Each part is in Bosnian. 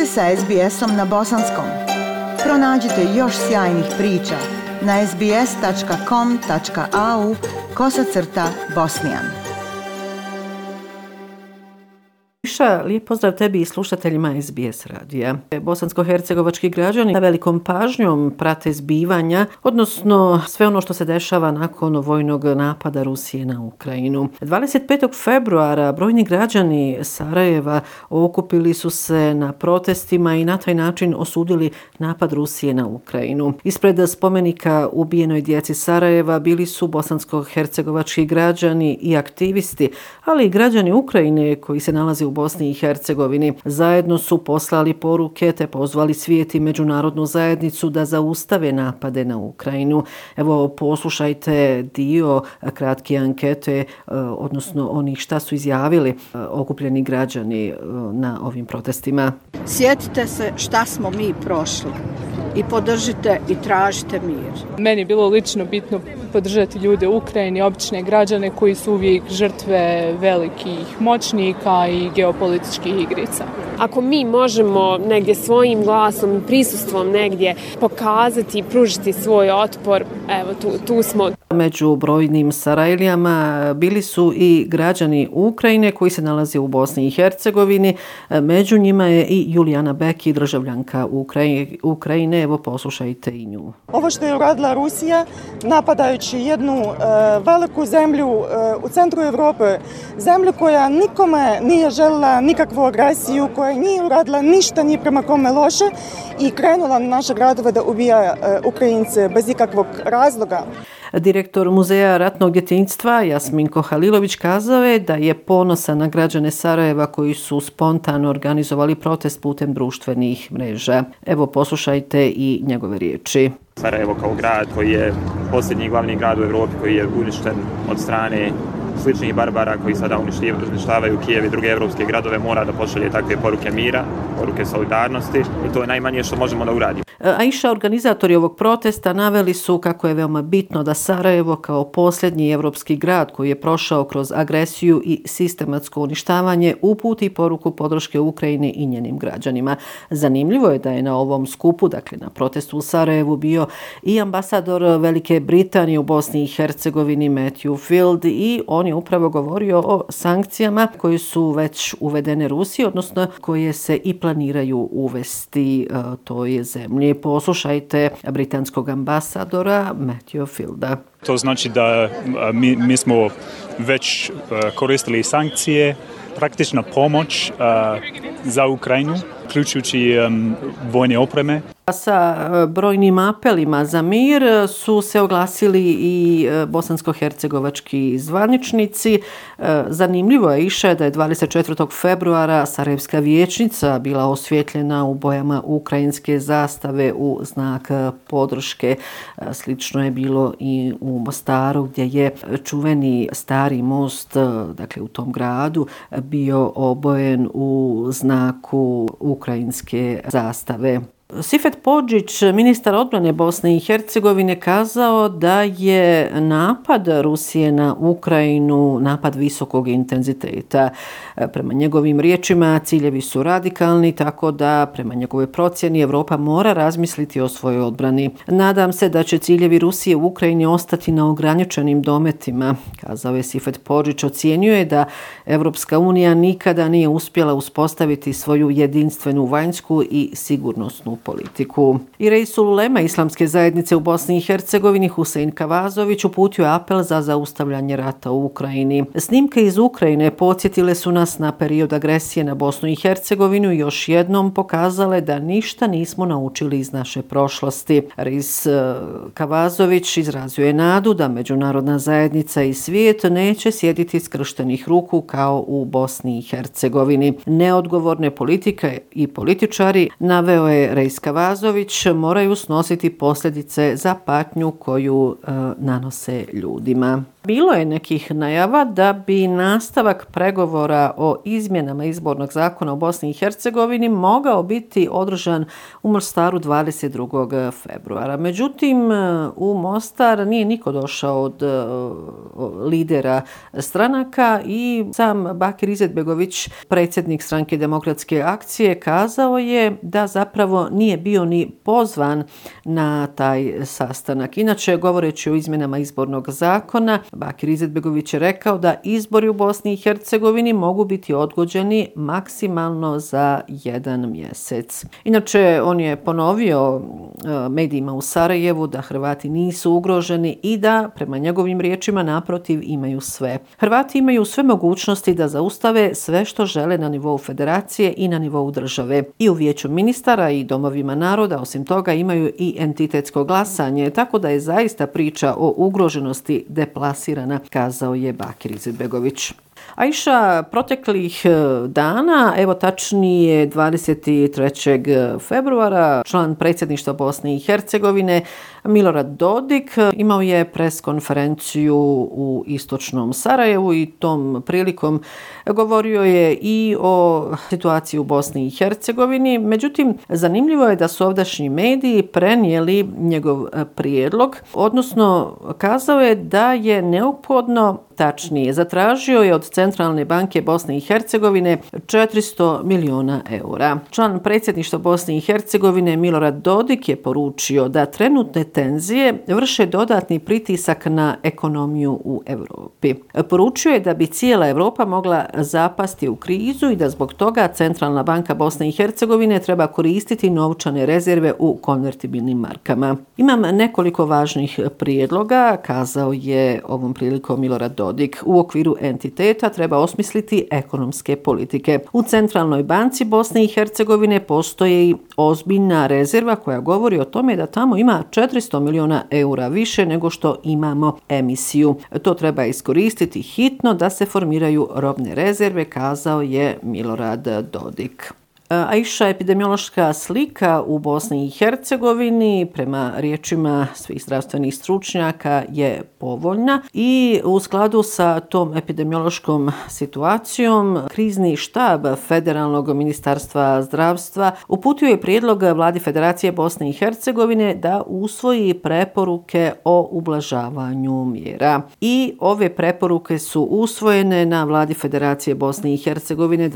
ste sa SBS-om na bosanskom. Pronađite još sjajnih priča na sbs.com.au/bosnijan. Lijep pozdrav tebi i slušateljima SBS radija. Bosansko-hercegovački građani sa velikom pažnjom prate zbivanja, odnosno sve ono što se dešava nakon vojnog napada Rusije na Ukrajinu. 25. februara brojni građani Sarajeva okupili su se na protestima i na taj način osudili napad Rusije na Ukrajinu. Ispred spomenika ubijenoj djeci Sarajeva bili su bosansko-hercegovački građani i aktivisti, ali i građani Ukrajine koji se nalaze u Bosni i Hercegovini. Zajedno su poslali poruke te pozvali svijet i međunarodnu zajednicu da zaustave napade na Ukrajinu. Evo, poslušajte dio kratke ankete, odnosno onih šta su izjavili okupljeni građani na ovim protestima. Sjetite se šta smo mi prošli i podržite i tražite mir. Meni je bilo lično bitno podržati ljude u Ukrajini, obične građane koji su uvijek žrtve velikih moćnika i geopolitičkih igrica. Ako mi možemo negdje svojim glasom, prisustvom negdje pokazati i pružiti svoj otpor, evo tu smo. Među brojnim Sarajlijama bili su i građani Ukrajine koji se nalaze u Bosni i Hercegovini. Među njima je i Julijana Beki, državljanka Ukrajine. Evo, poslušajte i nju. Ovo što je uradila Rusija, napadajući jednu veliku zemlju u centru Europe, zemlju koja nikome nije željela nikakvu agresiju, koja nije uradila ništa ni prema kome loše i krenula na naše gradove da ubija Ukrajince bez ikakvog razloga. Direktor Muzeja ratnog djetinjstva Jasminko Halilović kazao je da je ponosan na građane Sarajeva koji su spontano organizovali protest putem društvenih mreža. Evo, poslušajte i njegove riječi. Sarajevo kao grad koji je posljednji glavni grad u Europi koji je uništen od strane sličnih barbara koji sada uništavaju Kijev i druge evropske gradove, mora da pošalje takve poruke mira, poruke solidarnosti i to je najmanje što možemo da uradimo. Aisha, organizatori ovog protesta naveli su kako je veoma bitno da Sarajevo kao posljednji evropski grad koji je prošao kroz agresiju i sistematsko uništavanje uputi poruku podrške Ukrajini i njenim građanima. Zanimljivo je da je na ovom skupu, dakle na protestu u Sarajevu, bio i ambasador Velike Britanije u Bosni i Hercegovini Matthew Field i on je upravo govorio o sankcijama koje su već uvedene Rusiji, odnosno koje se i planiraju uvesti toj zemlji. Poslušajte britanskog ambasadora Matthew Fielda. To znači da mi smo već koristili sankcije, praktična pomoć za Ukrajinu, uključujući vojne opreme. Sa brojnim apelima za mir su se oglasili i bosansko-hercegovački zvaničnici. Zanimljivo je iše da je 24. februara Sarajevska vijećnica bila osvjetljena u bojama ukrajinske zastave u znak podrške. Slično je bilo i u Mostaru gdje je čuveni stari most, dakle u tom gradu, bio obojen u znaku ukrajinske zastave. Sifet Podžić, ministar odbrane Bosne i Hercegovine, kazao da je napad Rusije na Ukrajinu napad visokog intenziteta. Prema njegovim riječima ciljevi su radikalni, tako da prema njegovoj procjeni Europa mora razmisliti o svojoj odbrani. Nadam se da će ciljevi Rusije u Ukrajini ostati na ograničenim dometima, kazao je Sifet Podžić. Ocijenio je da Evropska unija nikada nije uspjela uspostaviti svoju jedinstvenu vanjsku i sigurnosnu politiku. I Reisul Ulema Islamske zajednice u Bosni i Hercegovini Husein Kavazović uputio apel za zaustavljanje rata u Ukrajini. Snimke iz Ukrajine podsjetile su nas na period agresije na Bosnu i Hercegovinu i još jednom pokazale da ništa nismo naučili iz naše prošlosti. Reis Kavazović izrazio je nadu da međunarodna zajednica i svijet neće sjediti skrštenih ruku kao u Bosni i Hercegovini. Neodgovorne politike i političari, naveo je Reis Kavazović, moraju snositi posljedice za patnju koju nanose ljudima. Bilo je nekih najava da bi nastavak pregovora o izmjenama izbornog zakona u Bosni i Hercegovini mogao biti održan u Mostaru 22. februara. Međutim, u Mostar nije niko došao od lidera stranaka i sam Bakir Izetbegović, predsjednik Stranke demokratske akcije, kazao je da zapravo nije bio ni pozvan na taj sastanak. Inače, govoreći o izmjenama izbornog zakona, Bakir Izetbegović je rekao da izbori u Bosni i Hercegovini mogu biti odgođeni maksimalno za 1 mjesec. Inače, on je ponovio medijima u Sarajevu da Hrvati nisu ugroženi i da, prema njegovim riječima, naprotiv, imaju sve. Hrvati imaju sve mogućnosti da zaustave sve što žele na nivou federacije i na nivou države. I u Vijeću ministara i domovima naroda, osim toga, imaju i entitetsko glasanje, tako da je zaista priča o ugroženosti deplasirana, kazao je Bakir Izetbegović. Aisha, proteklih dana, evo tačnije 23. februara, član predsjedništva Bosne i Hercegovine Milorad Dodik imao je pres konferenciju u istočnom Sarajevu i tom prilikom govorio je i o situaciji u Bosni i Hercegovini. Međutim, zanimljivo je da su ovdašnji mediji prenijeli njegov prijedlog, odnosno kazao je da je neophodno, tačnije, zatražio je od Centralne banke Bosne i Hercegovine 400 milijuna eura. Član predsjedništva Bosne i Hercegovine Milorad Dodik je poručio da trenutne tenzije vrše dodatni pritisak na ekonomiju u Europi. Poručio je da bi cijela Europa mogla zapasti u krizu i da zbog toga Centralna banka Bosne i Hercegovine treba koristiti novčane rezerve u konvertibilnim markama. Imam nekoliko važnih prijedloga, kazao je ovom prilikom Milorad Dodik. U okviru entiteta treba osmisliti ekonomske politike. U Centralnoj banci Bosne i Hercegovine postoji ozbiljna rezerva koja govori o tome da tamo ima 400 milijuna eura više nego što imamo emisiju. To treba iskoristiti hitno da se formiraju robne rezerve, kazao je Milorad Dodik. Aisha, epidemiološka slika u Bosni i Hercegovini prema riječima svih zdravstvenih stručnjaka je povoljna i u skladu sa tom epidemiološkom situacijom krizni štab Federalnog ministarstva zdravstva uputio je prijedlog Vladi Federacije Bosne i Hercegovine da usvoji preporuke o ublažavanju mjera. I ove preporuke su usvojene na Vladi Federacije Bosne i Hercegovine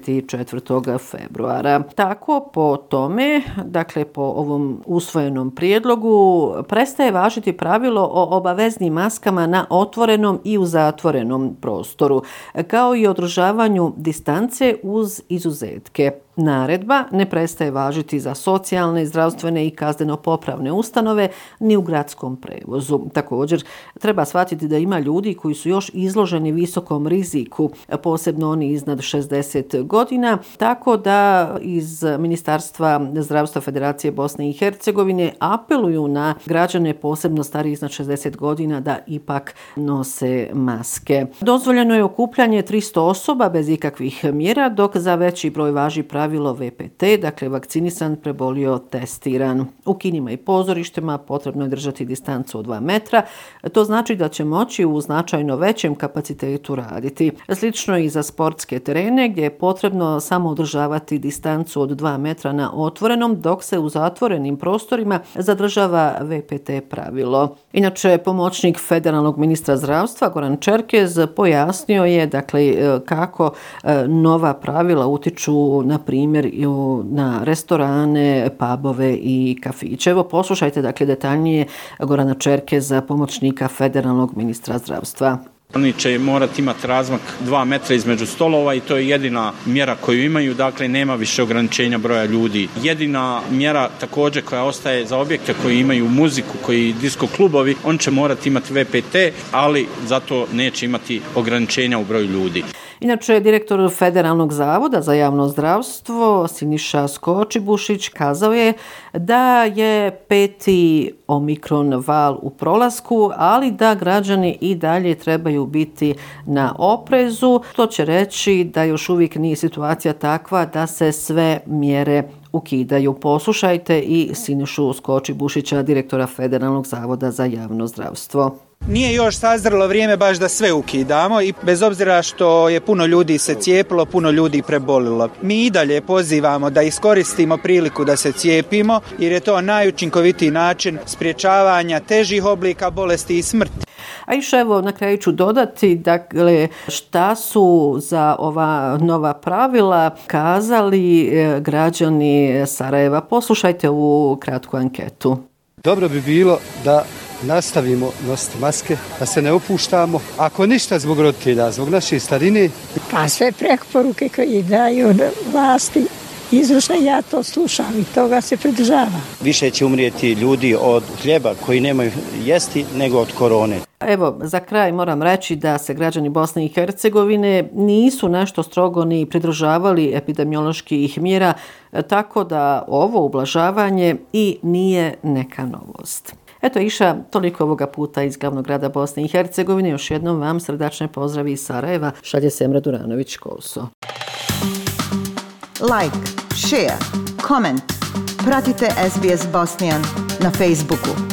24. februara. Tako po tome, dakle po ovom usvojenom prijedlogu, prestaje važiti pravilo o obaveznim maskama na otvorenom i u zatvorenom prostoru, kao i održavanju distance uz izuzetke. Naredba ne prestaje važiti za socijalne, zdravstvene i kazneno-popravne ustanove ni u gradskom prevozu. Također, treba shvatiti da ima ljudi koji su još izloženi visokom riziku, posebno oni iznad 60 godina, tako da iz Ministarstva zdravstva Federacije Bosne i Hercegovine apeluju na građane, posebno stariji iznad 60 godina, da ipak nose maske. Dozvoljeno je okupljanje 300 osoba bez ikakvih mjera, dok za veći broj važi pravilo VPT, dakle vakcinisan, prebolio, testiran. U kinima i pozorištima potrebno je držati distancu od 2 metra. To znači da će moći u značajno većem kapacitetu raditi. Slično i za sportske terene gdje je potrebno samo održavati distancu od 2 metra na otvorenom, dok se u zatvorenim prostorima zadržava VPT pravilo. Inače, pomoćnik federalnog ministra zdravstva Goran Čerkez pojasnio je kako nova pravila utiču na primjer na restorane, pubove i kafiće. Evo poslušajte detaljnije Gorana Čerkeza, pomoćnika federalnog ministra zdravstva. Oni će morati imati razmak 2 metra između stolova i to je jedina mjera koju imaju, dakle nema više ograničenja broja ljudi. Jedina mjera također koja ostaje za objekte koji imaju muziku, koji disko klubovi, on će morati imati VPT, ali zato neće imati ograničenja u broju ljudi. Inače, direktor Federalnog zavoda za javno zdravstvo Siniša Skočibušić kazao je da je 5. omikron val u prolasku, ali da građani i dalje trebaju biti na oprezu. To će reći da još uvijek nije situacija takva da se sve mjere ukidaju. Poslušajte i Sinišu Skočibušića, direktora Federalnog zavoda za javno zdravstvo. Nije još sazrelo vrijeme baš da sve ukidamo i bez obzira što je puno ljudi se cijepilo, puno ljudi prebolilo. Mi i dalje pozivamo da iskoristimo priliku da se cijepimo jer je to najučinkovitiji način sprječavanja težih oblika bolesti i smrti. A još evo na kraju ću dodati, dakle, šta su za ova nova pravila kazali građani Sarajeva. Poslušajte ovu kratku anketu. Dobro bi bilo da nastavimo nositi maske, da se ne opuštamo. Ako ništa zbog roditelja, zbog naše starine. Pa sve preporuke koje daju vlasti izvršne, ja to slušam i toga se pridržavam. Više će umrijeti ljudi od hljeba koji nemaju jesti nego od korone. Evo, za kraj moram reći da se građani Bosne i Hercegovine nisu nešto strogo ni pridržavali epidemioloških mjera, tako da ovo ublažavanje i nije neka novost. Eto, Iša, toliko ovoga puta iz glavnog grada Bosne i Hercegovine. Još jednom vam srdačne pozdravi iz Sarajeva. Šalje se Emre Duranović-Koso. Like, share, comment. Pratite SBS Bosnian na Facebooku.